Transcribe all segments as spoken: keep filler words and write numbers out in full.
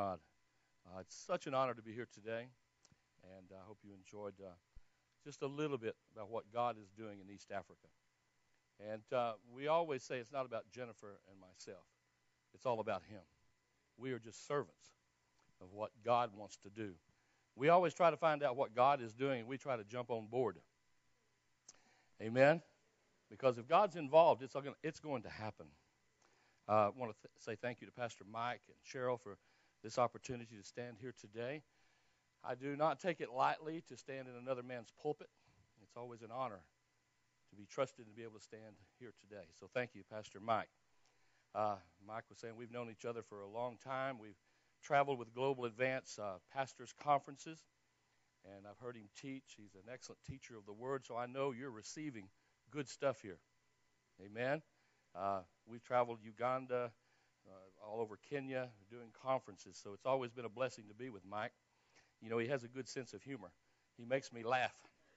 God. Uh, it's such an honor to be here today, and I hope you enjoyed uh, just a little bit about what God is doing in East Africa. And uh, we always say it's not about Jennifer and myself. It's all about Him. We are just servants of what God wants to do. We always try to find out what God is doing, and we try to jump on board. Amen? Because if God's involved, it's, going, it's going to happen. Uh, I want to th- say thank you to Pastor Mike and Cheryl for this opportunity to stand here today. I do not take it lightly to stand in another man's pulpit. It's always an honor to be trusted and be able to stand here today. So thank you, Pastor Mike. Uh, Mike was saying we've known each other for a long time. We've traveled with Global Advance uh, pastors' conferences, and I've heard him teach. He's an excellent teacher of the Word, so I know you're receiving good stuff here. Amen. Uh, we've traveled Uganda, uh, all over Kenya, doing conferences, so it's always been a blessing to be with Mike. You know, he has a good sense of humor. He makes me laugh,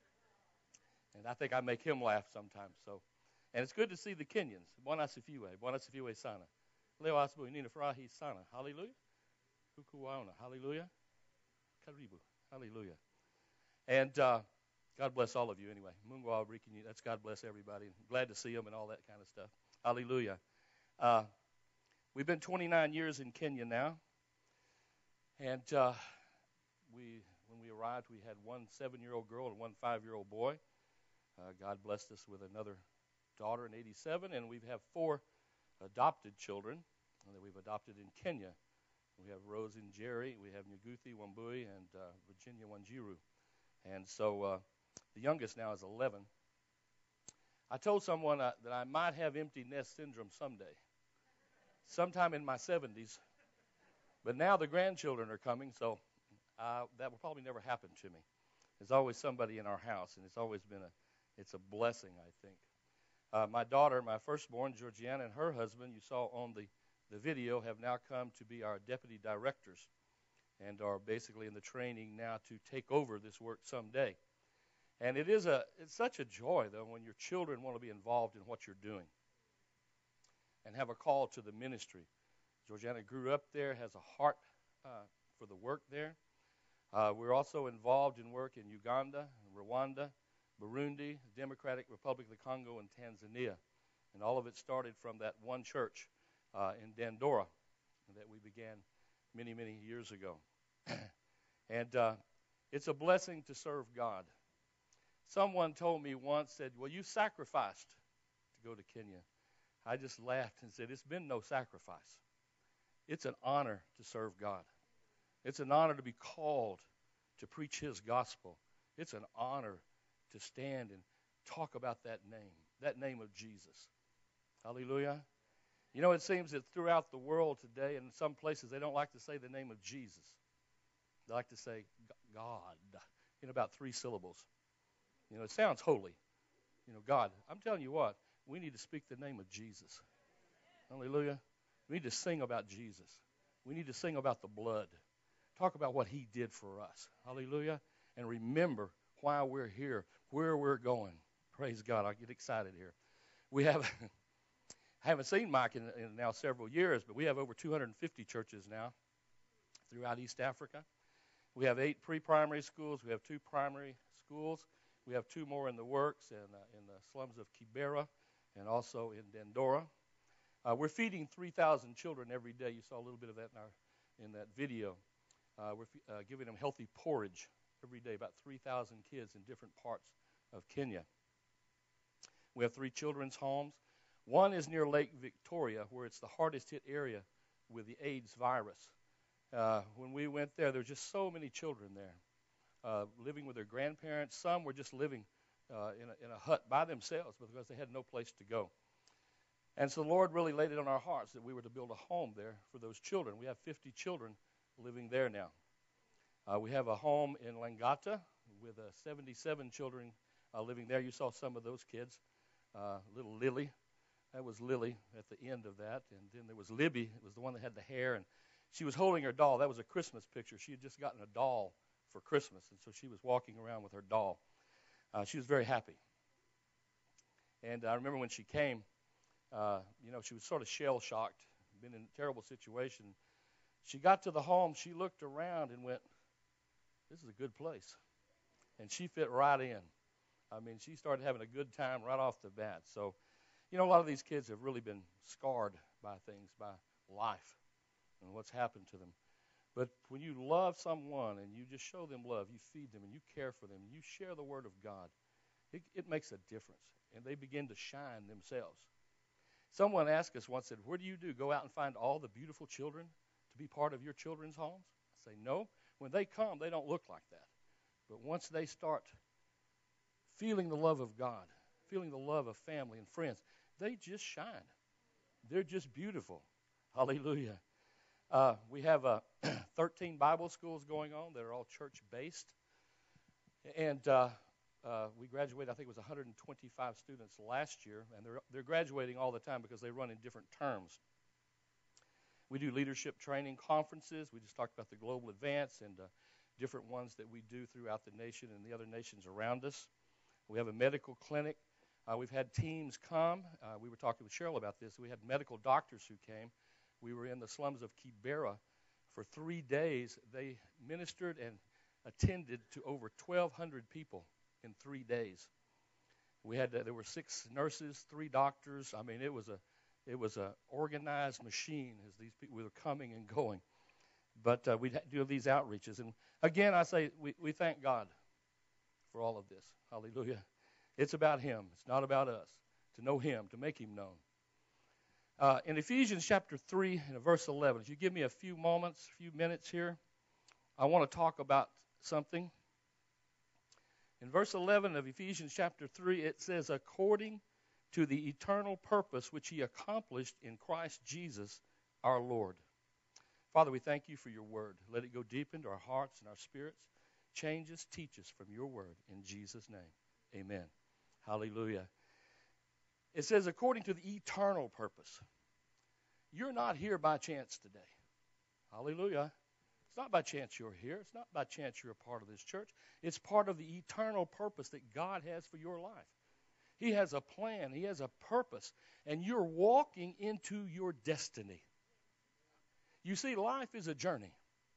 and I think I make him laugh sometimes. So, and it's good to see the Kenyans. Bwana sifiwe, Bwana sifiwe sana. Leo asubuhi ninafurahi sana. Hallelujah. Kukuwaona. Hallelujah. Karibu. Hallelujah. And uh, God bless all of you anyway. Mungu awabariki. That's God bless everybody. Glad to see them and all that kind of stuff. Hallelujah. Uh, we've been twenty-nine years in Kenya now. And uh, we, when we arrived, we had one seven-year-old girl and one five-year-old boy. Uh, God blessed us with another daughter in eighty-seven. And we have four adopted children that we've adopted in Kenya. We have Rose and Jerry. We have Nguthi Wambui and uh, Virginia Wanjiru. And so uh, the youngest now is eleven. I told someone uh, that I might have empty nest syndrome someday, sometime in my seventies. But now the grandchildren are coming, so uh, that will probably never happen to me. There's always somebody in our house, and it's always been a, it's a blessing, I think. Uh, my daughter, my firstborn, Georgiana, and her husband, you saw on the, the video, have now come to be our deputy directors and are basically in the training now to take over this work someday. And it is a it's such a joy, though, when your children want to be involved in what you're doing and have a call to the ministry. Georgiana grew up there, has a heart uh, for the work there. Uh, we're also involved in work in Uganda, Rwanda, Burundi, Democratic Republic of the Congo, and Tanzania. And all of it started from that one church uh, in Dandora that we began many, many years ago. and uh, it's a blessing to serve God. Someone told me once, said, well, you sacrificed to go to Kenya. I just laughed and said, it's been no sacrifice. It's an honor to serve God. It's an honor to be called to preach His gospel. It's an honor to stand and talk about that name, that name of Jesus. Hallelujah. You know, it seems that throughout the world today, in some places, they don't like to say the name of Jesus. They like to say God in about three syllables. You know, it sounds holy. You know, God. I'm telling you what, we need to speak the name of Jesus. Hallelujah. We need to sing about Jesus. We need to sing about the blood. Talk about what He did for us. Hallelujah. And remember why we're here, where we're going. Praise God. I get excited here. We have, I haven't seen Mike in, in now several years, but we have over two hundred fifty churches now throughout East Africa. We have eight pre-primary schools. We have two primary schools. We have two more in the works in, uh, in the slums of Kibera and also in Dandora. Uh, we're feeding three thousand children every day. You saw a little bit of that in, our, in that video. Uh, we're uh, giving them healthy porridge every day, about three thousand kids in different parts of Kenya. We have three children's homes. One is near Lake Victoria, where it's the hardest hit area with the AIDS virus. Uh, when we went there, there were just so many children there. Uh, living with their grandparents. Some were just living uh, in, a, in a hut by themselves because they had no place to go. And so the Lord really laid it on our hearts that we were to build a home there for those children. We have fifty children living there now. Uh, we have a home in Langata with uh, seventy-seven children uh, living there. You saw some of those kids. Uh, little Lily, that was Lily at the end of that. And then there was Libby, it was the one that had the hair. And she was holding her doll. That was a Christmas picture. She had just gotten a doll for Christmas, and so she was walking around with her doll. Uh, she was very happy. And I remember when she came, uh, you know, she was sort of shell-shocked, been in a terrible situation. She got to the home. She looked around and went, this is a good place. And she fit right in. I mean, she started having a good time right off the bat. So, you know, a lot of these kids have really been scarred by things, by life and what's happened to them. But when you love someone and you just show them love, you feed them and you care for them, and you share the Word of God, it, it makes a difference. And they begin to shine themselves. Someone asked us once, said, what do you do? Go out and find all the beautiful children to be part of your children's homes? I say, no. When they come, they don't look like that. But once they start feeling the love of God, feeling the love of family and friends, they just shine. They're just beautiful. Hallelujah. Uh, we have uh, thirteen Bible schools going on that are all church-based. And uh, uh, we graduated, I think it was one hundred twenty-five students last year, and they're, they're graduating all the time because they run in different terms. We do leadership training conferences. We just talked about the Global Advance and uh, different ones that we do throughout the nation and the other nations around us. We have a medical clinic. Uh, we've had teams come. Uh, we were talking with Cheryl about this. We had medical doctors who came. We were in the slums of Kibera for three days. They ministered and attended to over twelve hundred people in three days. We had uh, there were six nurses, three doctors. I mean, it was a it was a organized machine as these people were coming and going. But uh, we'd do these outreaches, and again, I say we, we thank God for all of this. Hallelujah! It's about Him. It's not about us. To know Him, to make Him known. Uh, in Ephesians chapter three and verse eleven, if you give me a few moments, a few minutes here, I want to talk about something. In verse eleven of Ephesians chapter three, it says, according to the eternal purpose which He accomplished in Christ Jesus our Lord. Father, we thank You for Your word. Let it go deep into our hearts and our spirits. Change us, teach us from Your word. In Jesus' name, amen. Hallelujah. It says, according to the eternal purpose. You're not here by chance today. Hallelujah. It's not by chance you're here. It's not by chance you're a part of this church. It's part of the eternal purpose that God has for your life. He has a plan. He has a purpose. And you're walking into your destiny. You see, life is a journey.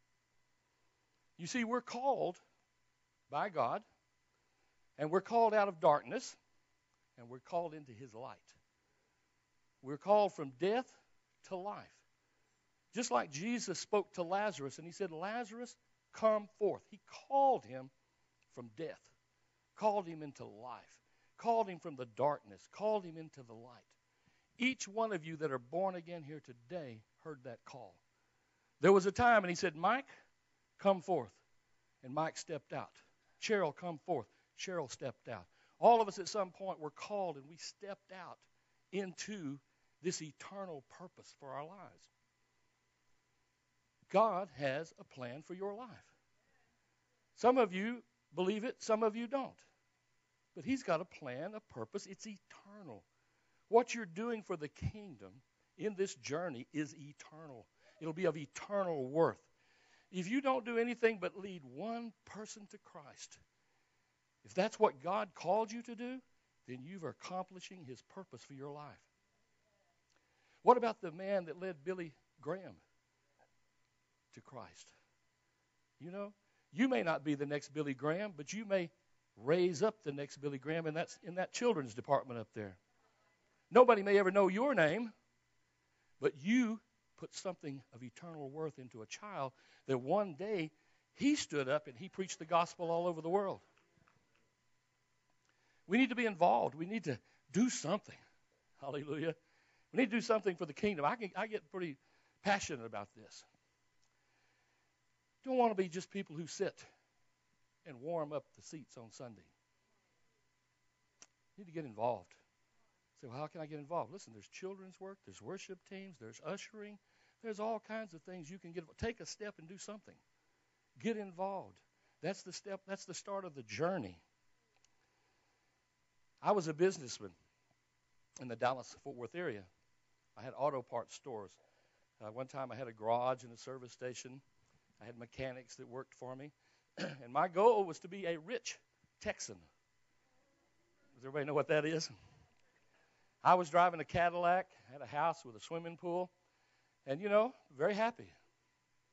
You see, we're called by God, and we're called out of darkness, and we're called into His light. We're called from death to life. Just like Jesus spoke to Lazarus, and He said, Lazarus, come forth. He called him from death, called him into life, called him from the darkness, called him into the light. Each one of you that are born again here today heard that call. There was a time, and He said, Mike, come forth. And Mike stepped out. Cheryl, come forth. Cheryl stepped out. All of us at some point were called, and we stepped out into this eternal purpose for our lives. God has a plan for your life. Some of you believe it, some of you don't. But He's got a plan, a purpose. It's eternal. What you're doing for the kingdom in this journey is eternal. It'll be of eternal worth. If you don't do anything but lead one person to Christ, if that's what God called you to do, then you're accomplishing His purpose for your life. What about the man that led Billy Graham to Christ? You know, you may not be the next Billy Graham, but you may raise up the next Billy Graham, and that's in that children's department up there. Nobody may ever know your name, but you put something of eternal worth into a child that one day he stood up and he preached the gospel all over the world. We need to be involved. We need to do something. Hallelujah. We need to do something for the kingdom. I, can, I get pretty passionate about this. Don't want to be just people who sit and warm up the seats on Sunday. You need to get involved. So how can I get involved? Listen, there's children's work, there's worship teams, there's ushering. There's all kinds of things you can get. Take a step and do something. Get involved. That's the step. That's the start of the journey. I was a businessman in the Dallas-Fort Worth area. I had auto parts stores. Uh, one time I had a garage and a service station. I had mechanics that worked for me. And my goal was to be a rich Texan. Does everybody know what that is? I was driving a Cadillac, had a house with a swimming pool, and, you know, very happy.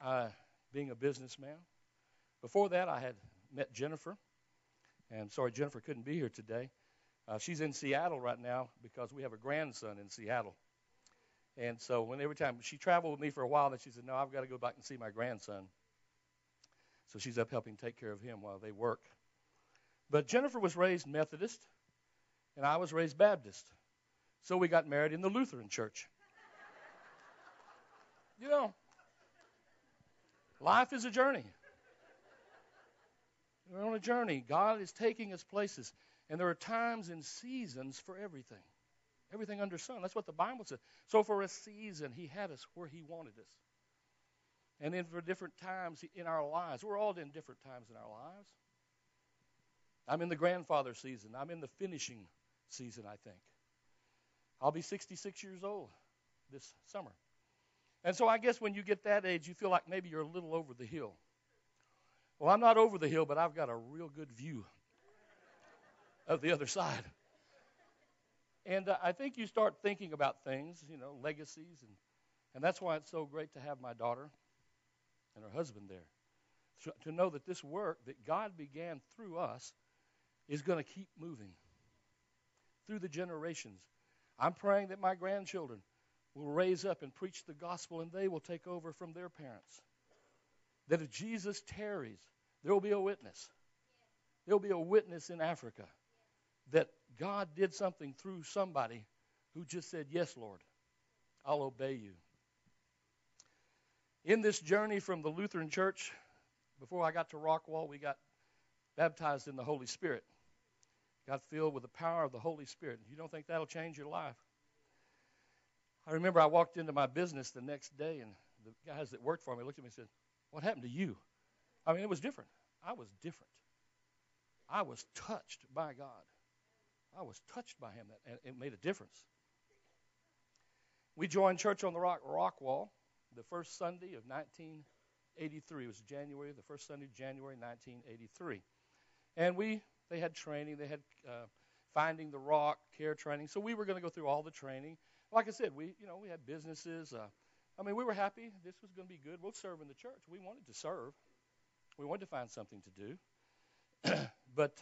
uh, being a businessman. Before that, I had met Jennifer. And sorry, Jennifer couldn't be here today. Uh, she's in Seattle right now because we have a grandson in Seattle. And so when every time she traveled with me for a while, then she said, no, I've got to go back and see my grandson. So she's up helping take care of him while they work. But Jennifer was raised Methodist, and I was raised Baptist. So we got married in the Lutheran church. You know, life is a journey. We're on a journey. God is taking us places. And there are times and seasons for everything. Everything under sun. That's what the Bible says. So for a season, he had us where he wanted us. And then for different times in our lives. We're all in different times in our lives. I'm in the grandfather season. I'm in the finishing season, I think. I'll be sixty-six years old this summer. And so I guess when you get that age, you feel like maybe you're a little over the hill. Well, I'm not over the hill, but I've got a real good view of the other side. And uh, I think you start thinking about things, you know, legacies. And, and that's why it's so great to have my daughter and her husband there. So, to know that this work that God began through us is going to keep moving through the generations. I'm praying that my grandchildren will raise up and preach the gospel, and they will take over from their parents. That if Jesus tarries, there will be a witness. There will be a witness in Africa that God did something through somebody who just said, yes, Lord, I'll obey you. In this journey from the Lutheran church, before I got to Rockwall, we got baptized in the Holy Spirit. Got filled with the power of the Holy Spirit. You don't think that'll change your life? I remember I walked into my business the next day, and the guys that worked for me looked at me and said, what happened to you? I mean, it was different. I was different. I was touched by God. I was touched by him, and it made a difference. We joined Church on the Rock, Rockwall, the first Sunday of nineteen eighty-three. It was January, the first Sunday of January nineteen eighty-three. And we, they had training. They had uh, finding the rock, care training. So we were going to go through all the training. Like I said, we, you know, we had businesses. Uh, I mean, we were happy. This was going to be good. We'll serve in the church. We wanted to serve. We wanted to find something to do. But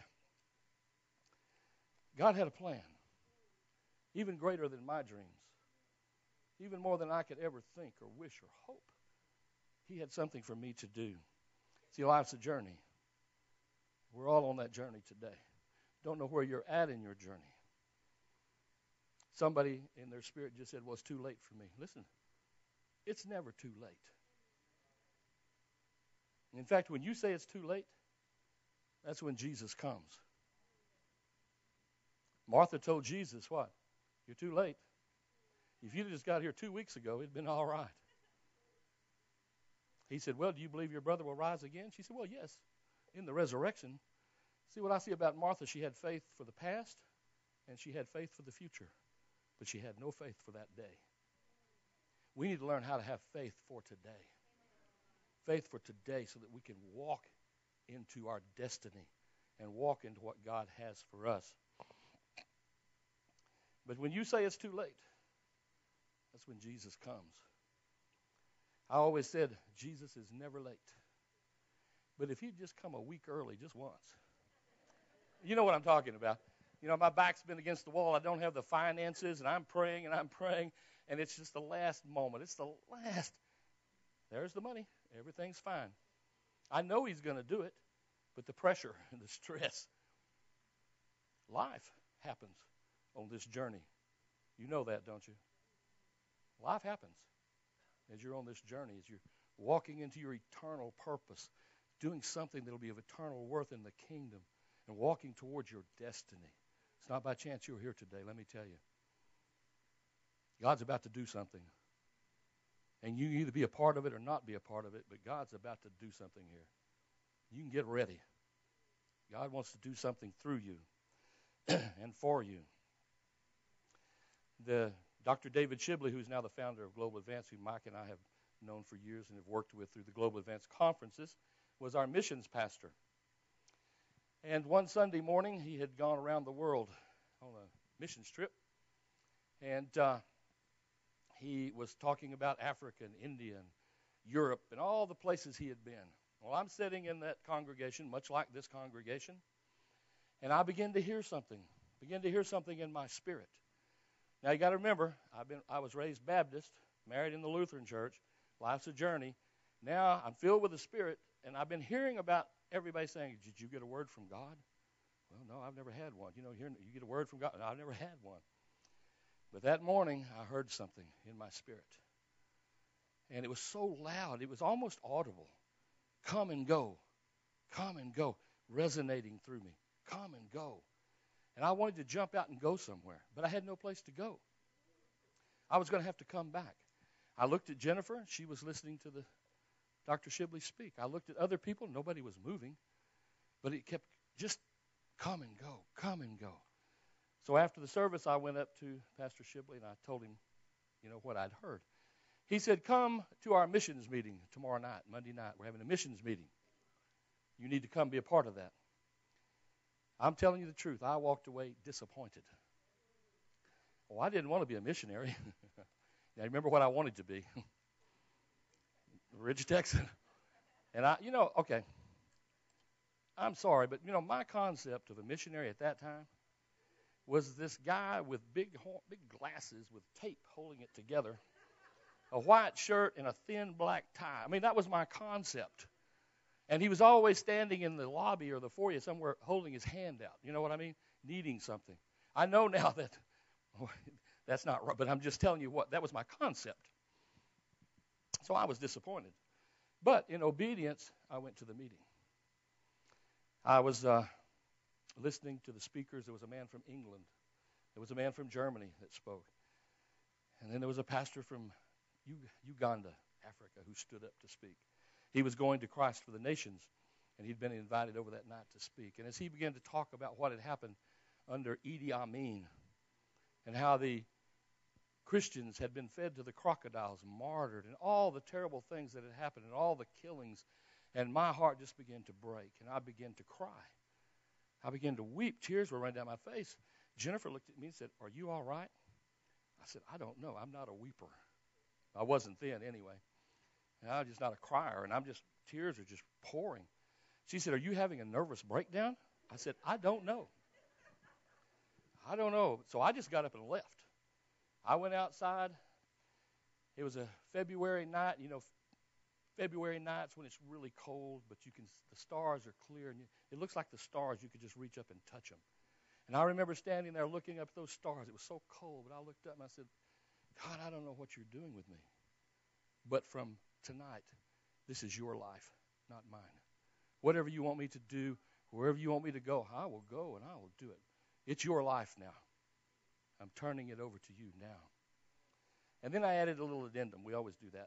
God had a plan, even greater than my dreams, even more than I could ever think or wish or hope. He had something for me to do. See, life's a journey. We're all on that journey today. Don't know where you're at in your journey. Somebody in their spirit just said, well, it's too late for me. Listen, it's never too late. In fact, when you say it's too late, that's when Jesus comes. Martha told Jesus, what? You're too late. If you'd just got here two weeks ago, it'd been all right. He said, well, do you believe your brother will rise again? She said, well, yes, in the resurrection. See, what I see about Martha, she had faith for the past, and she had faith for the future, but she had no faith for that day. We need to learn how to have faith for today. Faith for today so that we can walk into our destiny and walk into what God has for us. But when you say it's too late, that's when Jesus comes. I always said Jesus is never late. But if he'd just come a week early, just once. You know what I'm talking about. You know, my back's been against the wall. I don't have the finances, and I'm praying and I'm praying, and it's just the last moment. It's the last. There's the money. Everything's fine. I know he's going to do it, but the pressure and the stress. Life happens on this journey. You know that, don't you? Life happens as you're on this journey, as you're walking into your eternal purpose, doing something that will be of eternal worth in the kingdom, and walking towards your destiny. It's not by chance you're here today, let me tell you. God's about to do something. And you can either be a part of it or not be a part of it, but God's about to do something here. You can get ready. God wants to do something through you and for you. The Doctor David Shibley, who's now the founder of Global Advance, who Mike and I have known for years and have worked with through the Global Advance conferences, was our missions pastor. And one Sunday morning, he had gone around the world on a missions trip, and uh, he was talking about Africa and India and, Europe, and all the places he had been. Well, I'm sitting in that congregation, much like this congregation, and I begin to hear something, begin to hear something in my spirit. Now, you got to remember, I've been, I was raised Baptist, married in the Lutheran church. Life's a journey. Now, I'm filled with the Spirit, and I've been hearing about everybody saying, did you get a word from God? Well, no, I've never had one. You know, you get a word from God. No, I've never had one. But that morning, I heard something in my spirit. And it was so loud, it was almost audible. Come and go. Come and go. Resonating through me. Come and go. And I wanted to jump out and go somewhere, but I had no place to go. I was going to have to come back. I looked at Jennifer. She was listening to the Doctor Shibley speak. I looked at other people. Nobody was moving, but it kept just come and go, come and go. So after the service, I went up to Pastor Shibley, and I told him, you know, what I'd heard. He said, come to our missions meeting tomorrow night, Monday night. We're having a missions meeting. You need to come be a part of that. I'm telling you the truth. I walked away disappointed. Oh, I didn't want to be a missionary. I remember what I wanted to be. Ridge, Texas. And I, you know, okay. I'm sorry, but, you know, my concept of a missionary at that time was this guy with big, big glasses with tape holding it together, a white shirt and a thin black tie. I mean, that was my concept. And he was always standing in the lobby or the foyer somewhere holding his hand out. You know what I mean? Needing something. I know now that oh, that's not right, but I'm just telling you what, that was my concept. So I was disappointed. But in obedience, I went to the meeting. I was uh, listening to the speakers. There was a man from England. There was a man from Germany that spoke. And then there was a pastor from U- Uganda, Africa, who stood up to speak. He was going to Christ for the nations, and he'd been invited over that night to speak. And as he began to talk about what had happened under Idi Amin and how the Christians had been fed to the crocodiles, martyred, and all the terrible things that had happened and all the killings, and my heart just began to break, and I began to cry. I began to weep. Tears were running down my face. Jennifer looked at me and said, are you all right? I said, I don't know. I'm not a weeper. I wasn't then anyway. And I'm just not a crier, and I'm just, tears are just pouring. She said, are you having a nervous breakdown? I said, I don't know. I don't know. So I just got up and left. I went outside. It was a February night. You know, February nights when it's really cold, but you can, the stars are clear, and you, it looks like the stars. You could just reach up and touch them. And I remember standing there looking up at those stars. It was so cold, but I looked up and I said, God, I don't know what you're doing with me. But from tonight, this is your life, not mine. Whatever you want me to do, wherever you want me to go, I will go and I will do it. It's your life now. I'm turning it over to you now. And then I added a little addendum. We always do that.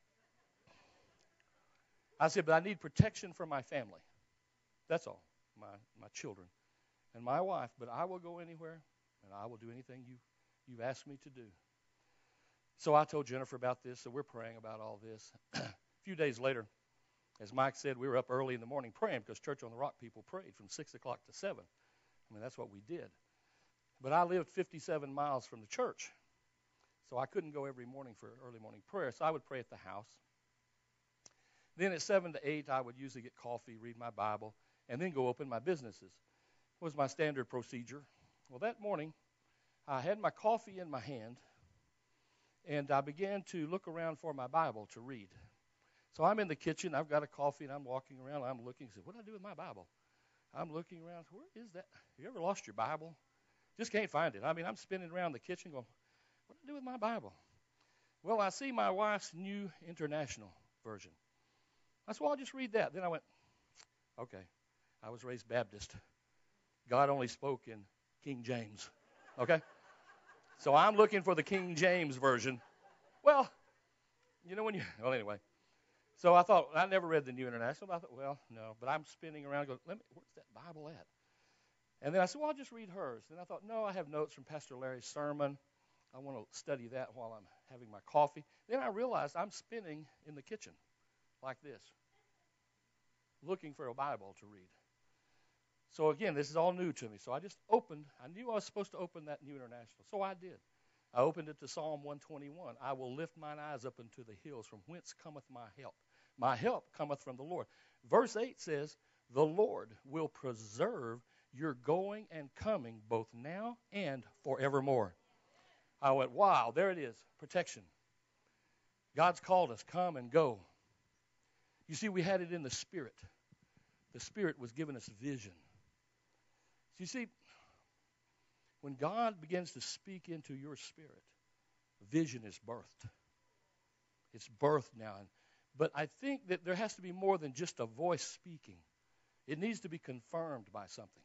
I said, but I need protection for my family. That's all, my, my children and my wife. But I will go anywhere, and I will do anything you, you've asked me to do. So I told Jennifer about this, so we're praying about all this. A few days later, as Mike said, we were up early in the morning praying because Church on the Rock people prayed from six o'clock to seven. I mean, that's what we did. But I lived fifty-seven miles from the church, so I couldn't go every morning for early morning prayer, so I would pray at the house. Then at seven to eight, I would usually get coffee, read my Bible, and then go open my businesses. It was my standard procedure. Well, that morning, I had my coffee in my hand, and I began to look around for my Bible to read. So I'm in the kitchen. I've got a coffee, and I'm walking around. I'm looking. I said, what do I do with my Bible? I'm looking around. Where is that? Have you ever lost your Bible? Just can't find it. I mean, I'm spinning around the kitchen going, what do I do with my Bible? Well, I see my wife's New International Version. I said, well, I'll just read that. Then I went, okay, I was raised Baptist. God only spoke in King James, okay? So I'm looking for the King James Version. Well, you know when you, well, anyway. So I thought, I never read the New International, but I thought, well, no. But I'm spinning around going, Let me, where's that Bible at? And then I said, well, I'll just read hers. Then I thought, no, I have notes from Pastor Larry's sermon. I want to study that while I'm having my coffee. Then I realized I'm spinning in the kitchen like this, looking for a Bible to read. So again, this is all new to me. So I just opened. I knew I was supposed to open that New International. So I did. I opened it to Psalm one twenty-one. I will lift mine eyes up unto the hills, from whence cometh my help. My help cometh from the Lord. Verse eight says, the Lord will preserve your going and coming both now and forevermore. I went, wow, there it is, protection. God's called us, come and go. You see, we had it in the Spirit. The Spirit was giving us vision. So you see, when God begins to speak into your spirit, vision is birthed. It's birthed now. But I think that there has to be more than just a voice speaking. It needs to be confirmed by something.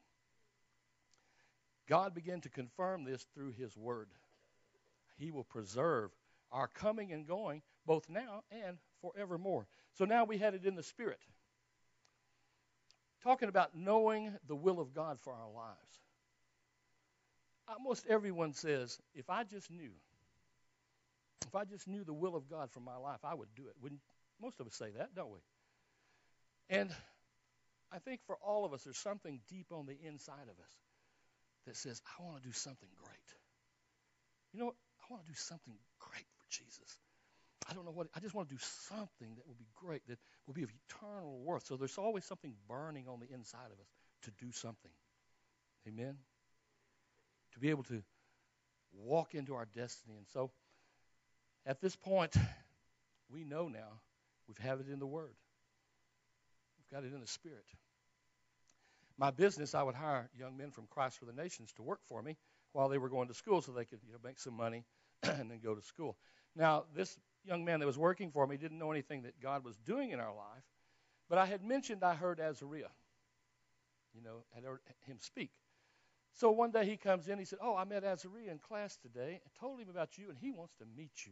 God began to confirm this through his word. He will preserve our coming and going both now and forevermore. So now we had it in the Spirit. Talking about knowing the will of God for our lives. Almost everyone says, if I just knew, if I just knew the will of God for my life, I would do it. Wouldn't most of us say that, don't we? And I think for all of us, there's something deep on the inside of us that says, I want to do something great. You know what? I want to do something great for Jesus. I don't know what, I just want to do something that will be great, that will be of eternal worth. So there's always something burning on the inside of us to do something. Amen? To be able to walk into our destiny. And so at this point, we know now we've had it in the Word. We've got it in the Spirit. My business, I would hire young men from Christ for the Nations to work for me while they were going to school so they could, you know, make some money and then go to school. Now, this young man that was working for me didn't know anything that God was doing in our life, but I had mentioned I heard Azariah, you know, had heard him speak. So one day he comes in, he said, oh, I met Azariah in class today and told him about you, and he wants to meet you.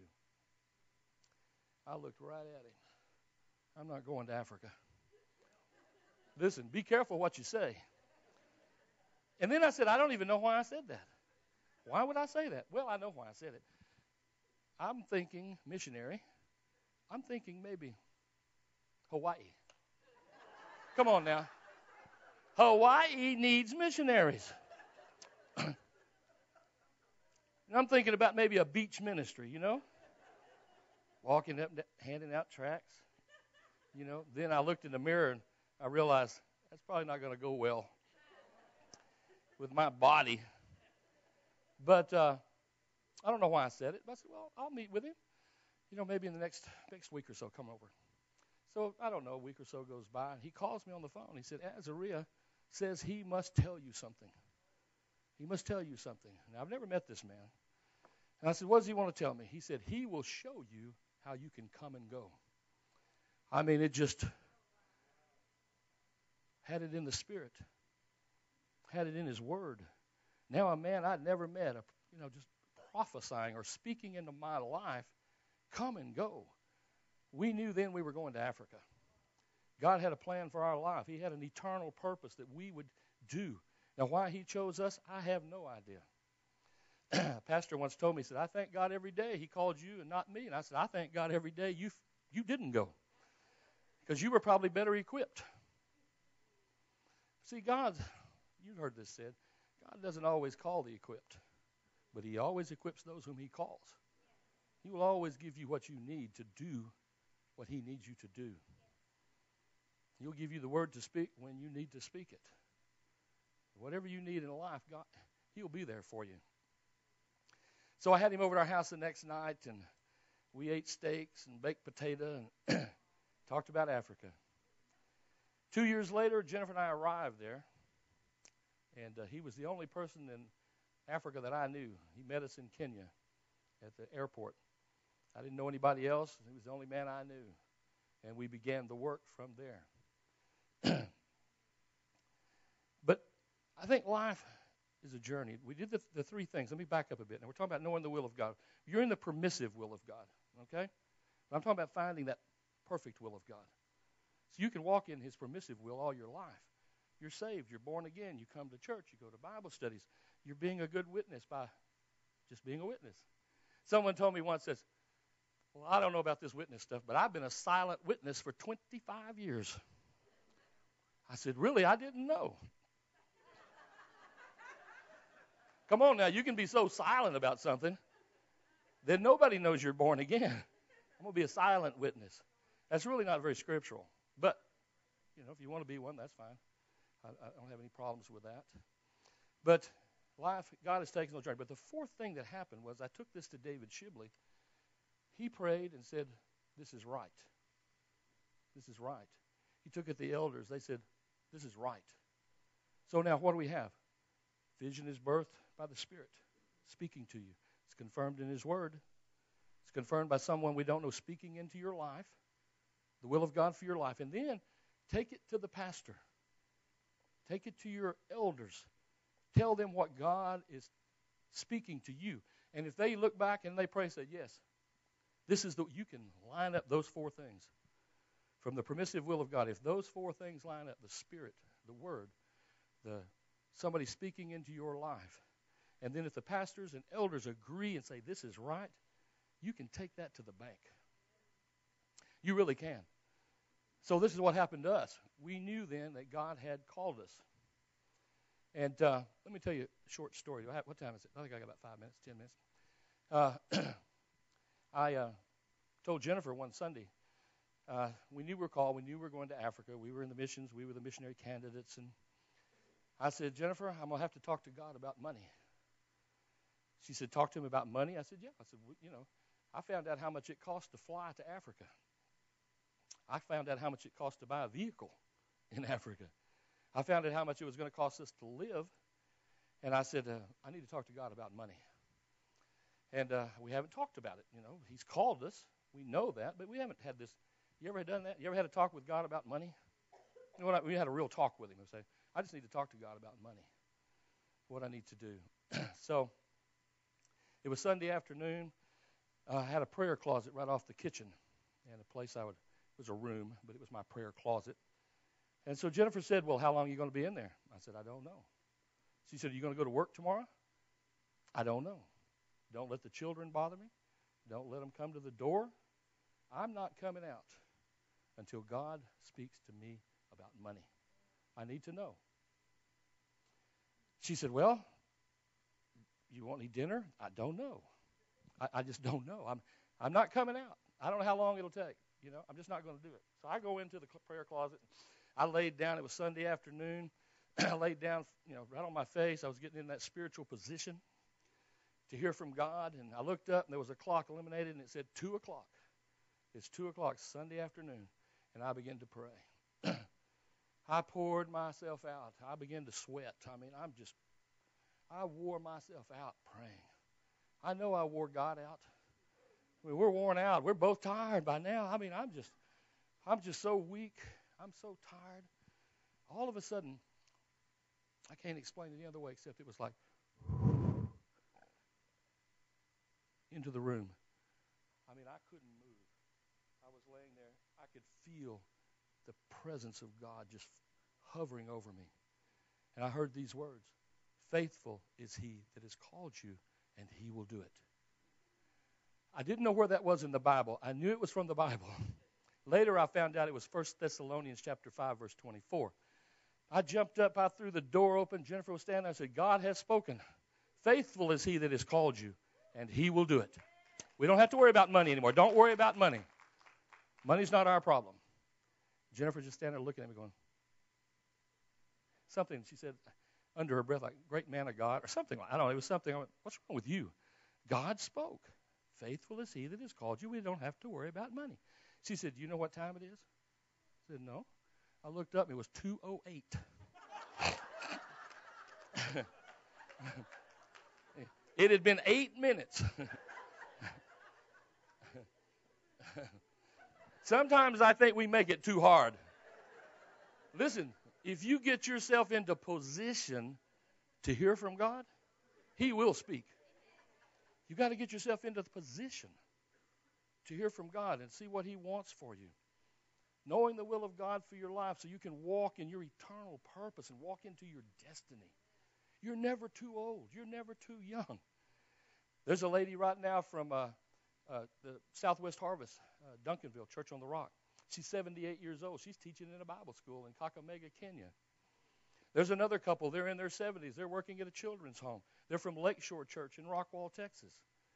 I looked right at him. I'm not going to Africa. Listen, be careful what you say. And then I said, I don't even know why I said that. Why would I say that? Well, I know why I said it. I'm thinking missionary. I'm thinking maybe Hawaii. Come on now. Hawaii needs missionaries. And I'm thinking about maybe a beach ministry, you know, walking up, handing out tracts, you know. Then I looked in the mirror and I realized that's probably not going to go well with my body. But uh, I don't know why I said it. But I said, well, I'll meet with him. You know, maybe in the next next week or so, come over. So, I don't know, a week or so goes by, and he calls me on the phone. He said, Azariah says he must tell you something. He must tell you something. Now, I've never met this man. And I said, what does he want to tell me? He said, he will show you how you can come and go. I mean, it just had it in the Spirit, had it in his word. Now a man I'd never met, a, you know, just prophesying or speaking into my life, come and go. We knew then we were going to Africa. God had a plan for our life. He had an eternal purpose that we would do. Now, why he chose us, I have no idea. A pastor once told me, he said, I thank God every day he called you and not me. And I said, I thank God every day you you didn't go, because you were probably better equipped. See, God, you've heard this said, God doesn't always call the equipped, but he always equips those whom he calls. He will always give you what you need to do what he needs you to do. He'll give you the word to speak when you need to speak it. Whatever you need in life, God, he'll be there for you. So I had him over at our house the next night, and we ate steaks and baked potato and talked about Africa. Two years later, Jennifer and I arrived there, and uh, he was the only person in Africa that I knew. He met us in Kenya at the airport. I didn't know anybody else. He was the only man I knew, and we began the work from there. But I think life is a journey. We did the, the three things. Let me back up a bit. Now, we're talking about knowing the will of God. You're in the permissive will of God, okay? But I'm talking about finding that perfect will of God. So you can walk in his permissive will all your life. You're saved. You're born again. You come to church. You go to Bible studies. You're being a good witness by just being a witness. Someone told me once, says, well, I don't know about this witness stuff, but I've been a silent witness for twenty-five years. I said, really? I didn't know. Come on now, you can be so silent about something. then nobody knows you're born again. I'm going to be a silent witness. That's really not very scriptural. But, you know, if you want to be one, that's fine. I, I don't have any problems with that. But life, God has taken no journey. But the fourth thing that happened was I took this to David Shibley. He prayed and said, this is right. This is right. He took it to the elders. They said, this is right. So now what do we have? Vision is birthed by the Spirit speaking to you. It's confirmed in His Word. It's confirmed by someone we don't know speaking into your life, the will of God for your life. And then take it to the pastor. Take it to your elders. Tell them what God is speaking to you. And if they look back and they pray and say, yes, this is the, you can line up those four things from the permissive will of God. If those four things line up, the Spirit, the Word, the somebody speaking into your life, and then if the pastors and elders agree and say this is right, you can take that to the bank. You really can. So this is what happened to us. We knew then that God had called us. And uh, let me tell you a short story. What time is it? I think I got about five minutes, ten minutes. Uh, I uh, told Jennifer one Sunday, uh, we knew we were called. We knew we were going to Africa. We were in the missions. We were the missionary candidates. And I said, Jennifer, I'm going to have to talk to God about money. She said, talk to him about money? I said, yeah. I said, well, you know, I found out how much it costs to fly to Africa. I found out how much it costs to buy a vehicle in Africa. I found out how much it was going to cost us to live. And I said, uh, I need to talk to God about money. And uh, we haven't talked about it. You know, He's called us. We know that, but we haven't had this. You ever done that? You ever had a talk with God about money? You know, we had a real talk with Him and say, I just need to talk to God about money, what I need to do. So it was Sunday afternoon. Uh, I had a prayer closet right off the kitchen, and a place I would, it was a room, but it was my prayer closet. And so Jennifer said, well, how long are you going to be in there? I said, I don't know. She said, are you going to go to work tomorrow? I don't know. Don't let the children bother me. Don't let them come to the door. I'm not coming out until God speaks to me about money. I need to know. She said, well, you want any dinner? I don't know. I, I just don't know. I'm I'm not coming out. I don't know how long it'll take. You know, I'm just not going to do it. So I go into the prayer closet. I laid down. It was Sunday afternoon. I laid down, you know, right on my face. I was getting in that spiritual position to hear from God. And I looked up, and there was a clock illuminated, and it said two o'clock. It's two o'clock Sunday afternoon, and I began to pray. I poured myself out. I began to sweat. I mean, I'm just, I wore myself out praying. I know I wore God out. I mean, we're worn out. We're both tired by now. I mean, I'm just, I'm just so weak. I'm so tired. All of a sudden, I can't explain it any other way except it was like into the room. I mean, I couldn't move. I was laying there. I could feel the presence of God just hovering over me. And I heard these words, faithful is He that has called you, and He will do it. I didn't know where that was in the Bible. I knew it was from the Bible. Later I found out it was First Thessalonians chapter five, verse twenty-four. I jumped up, I threw the door open. Jennifer was standing there. I said, God has spoken. Faithful is He that has called you, and He will do it. We don't have to worry about money anymore. Don't worry about money. Money's not our problem. Jennifer just standing there looking at me going, something, she said under her breath, like, great man of God, or something. I don't know. It was something. I went, what's wrong with you? God spoke. Faithful is He that has called you. We don't have to worry about money. She said, do you know what time it is? I said, no. I looked up, and it was two oh eight. It had been eight minutes. Sometimes I think we make it too hard. Listen, if you get yourself into position to hear from God, He will speak. You got to get yourself into the position to hear from God and see what He wants for you. Knowing the will of God for your life so you can walk in your eternal purpose and walk into your destiny. You're never too old. You're never too young. There's a lady right now from uh, uh, the Southwest Harvest, uh, Duncanville, Church on the Rock. She's seventy-eight years old. She's teaching in a Bible school in Kakamega, Kenya. There's another couple. They're in their seventies. They're working at a children's home. They're from Lakeshore Church in Rockwall, Texas.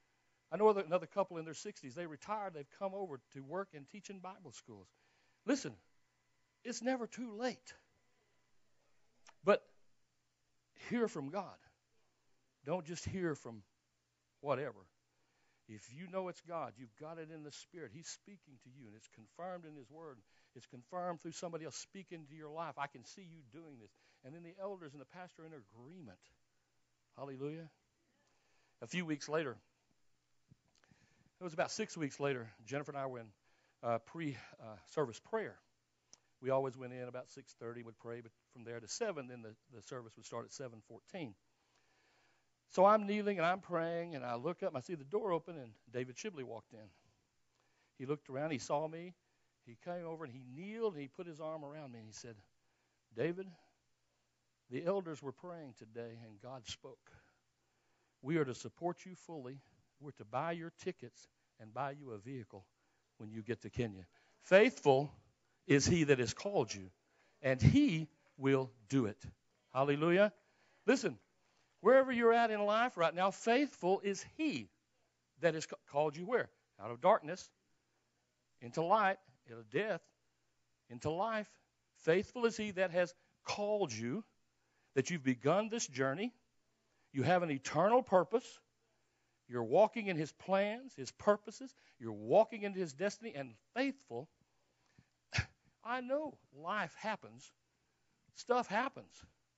I know other, another couple in their sixties. They retired. They've come over to work and teach in Bible schools. Listen, it's never too late. But hear from God. Don't just hear from whatever. If you know it's God, you've got it in the Spirit. He's speaking to you, and it's confirmed in His Word. It's confirmed through somebody else speaking to your life. I can see you doing this. And then the elders and the pastor are in agreement. Hallelujah. A few weeks later, it was about six weeks later, Jennifer and I were in uh, pre-service uh, prayer. We always went in about six thirty, would pray, but from there to seven, then the, the service would start at seven fourteen. So I'm kneeling and I'm praying, and I look up and I see the door open, and David Shibley walked in. He looked around, he saw me, he came over and he kneeled and he put his arm around me and he said, David, the elders were praying today and God spoke. We are to support you fully. We're to buy your tickets and buy you a vehicle when you get to Kenya. Faithful is he that has called you, and he will do it. Hallelujah. Listen, wherever you're at in life right now, faithful is he that has called you where? Out of darkness, into light, out of death, into life. Faithful is he that has called you, that you've begun this journey. You have an eternal purpose. You're walking in his plans, his purposes. You're walking into his destiny, and faithful. I know life happens. Stuff happens.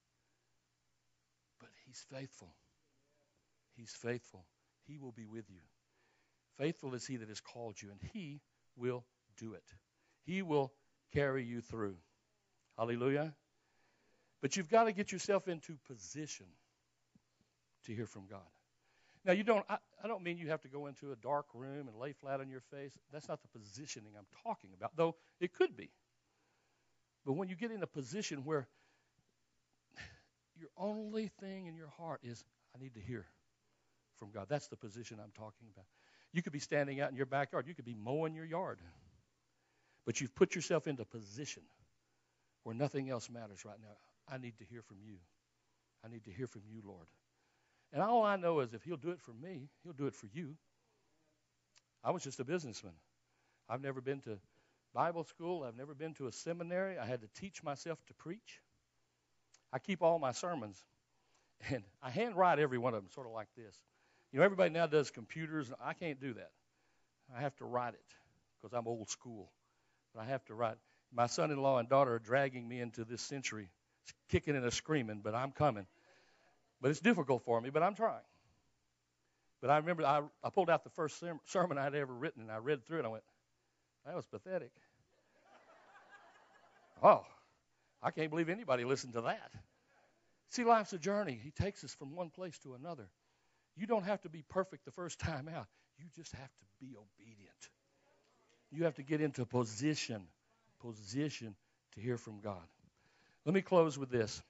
But he's faithful. He's faithful. He will be with you. Faithful is he that has called you, and he will do it. He will carry you through. Hallelujah. But you've got to get yourself into position to hear from God. Now, you don't. I, I don't mean you have to go into a dark room and lay flat on your face. That's not the positioning I'm talking about, though it could be. But when you get in a position where your only thing in your heart is, I need to hear from God. That's the position I'm talking about. You could be standing out in your backyard. You could be mowing your yard. But you've put yourself into position where nothing else matters right now. I need to hear from you. I need to hear from you, Lord. And all I know is if he'll do it for me, he'll do it for you. I was just a businessman. I've never been to Bible school. I've never been to a seminary. I had to teach myself to preach. I keep all my sermons, and I handwrite every one of them, sort of like this. You know, everybody now does computers. I can't do that. I have to write it because I'm old school. But I have to write. My son-in-law and daughter are dragging me into this century, kicking and a screaming, but I'm coming. But it's difficult for me, but I'm trying. But I remember I, I pulled out the first ser- sermon I'd ever written, and I read through it, and I went, that was pathetic. Oh, I can't believe anybody listened to that. See, life's a journey. He takes us from one place to another. You don't have to be perfect the first time out. You just have to be obedient. You have to get into position, position to hear from God. Let me close with this.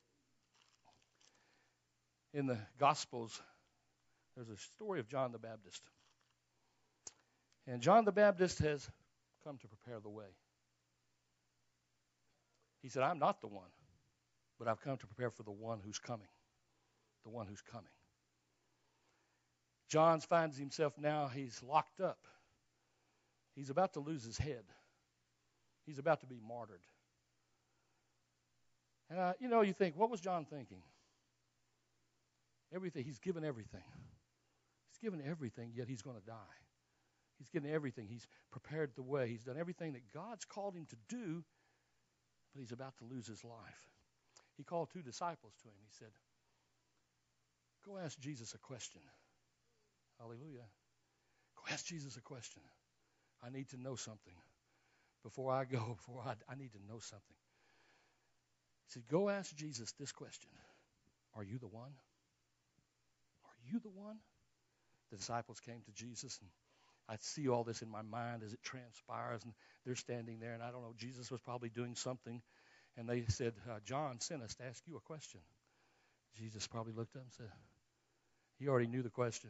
In the Gospels, there's a story of John the Baptist. And John the Baptist has come to prepare the way. He said, I'm not the one, but I've come to prepare for the one who's coming. The one who's coming. John finds himself now, he's locked up. He's about to lose his head. He's about to be martyred. And, uh, you know, you think, what was John thinking? Everything. He's given everything. He's given everything, yet he's going to die. He's given everything. He's prepared the way. He's done everything that God's called him to do, but he's about to lose his life. He called two disciples to him. He said, go ask Jesus a question. Hallelujah. Go ask Jesus a question. I need to know something. Before I go, before I, I need to know something. He said, go ask Jesus this question. Are you the one? Are you the one? The disciples came to Jesus, and I see all this in my mind as it transpires, and they're standing there, and I don't know, Jesus was probably doing something, and they said, uh, John sent us to ask you a question. Jesus probably looked up and said, he already knew the question.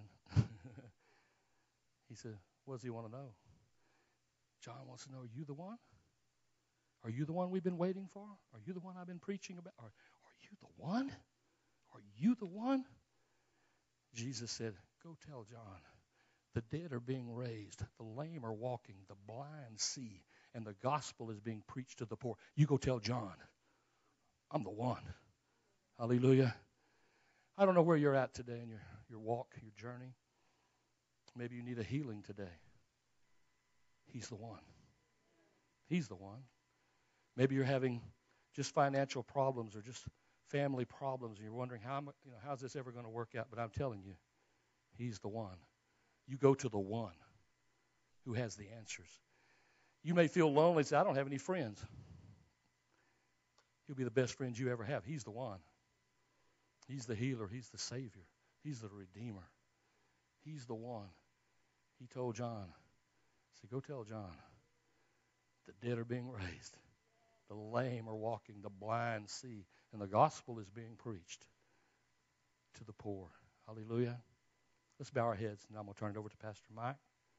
He said, what does he want to know? John wants to know, are you the one? Are you the one we've been waiting for? Are you the one I've been preaching about? Are, are you the one? Are you the one? Jesus said, go tell John The dead are being raised. The lame are walking. The blind see. And the gospel is being preached to the poor. You go tell John, I'm the one. Hallelujah. I don't know where you're at today in your, your walk, your journey. Maybe you need a healing today. He's the one. He's the one. Maybe you're having just financial problems or just family problems, and you're wondering, how am I, you know, how's this ever going to work out? But I'm telling you, He's the one. You go to the one who has the answers. You may feel lonely and say, I don't have any friends. He'll be the best friend you ever have. He's the one. He's the healer. He's the Savior. He's the Redeemer. He's the one. He told John, he said, go tell John, the dead are being raised. The lame are walking. The blind see. And the gospel is being preached to the poor. Hallelujah. Let's bow our heads, and I'm going to turn it over to Pastor Mike.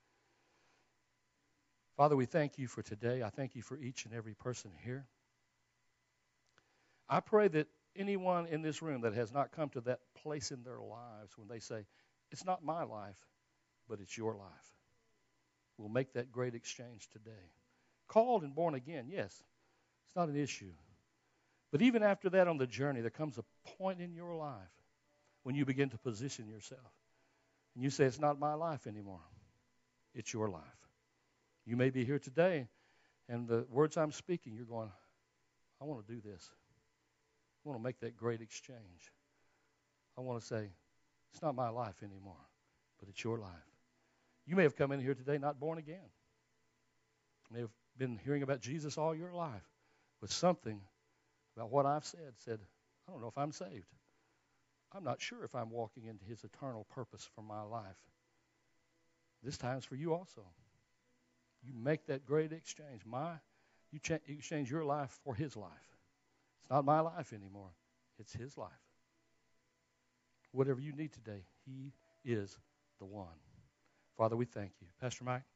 Father, we thank you for today. I thank you for each and every person here. I pray that anyone in this room that has not come to that place in their lives when they say, it's not my life, but it's your life, will make that great exchange today. Called and born again, yes, it's not an issue. But even after that on the journey, there comes a point in your life when you begin to position yourself. And you say, it's not my life anymore. It's your life. You may be here today, and the words I'm speaking, you're going, I want to do this. I want to make that great exchange. I want to say, it's not my life anymore, but it's your life. You may have come in here today not born again. You may have been hearing about Jesus all your life, but something about what I've said said, I don't know if I'm saved. I'm not sure if I'm walking into His eternal purpose for my life. This time's for you also. You make that great exchange. My, you, cha- you exchange your life for His life. It's not my life anymore. It's His life. Whatever you need today, He is the one. Father, we thank you. Pastor Mike?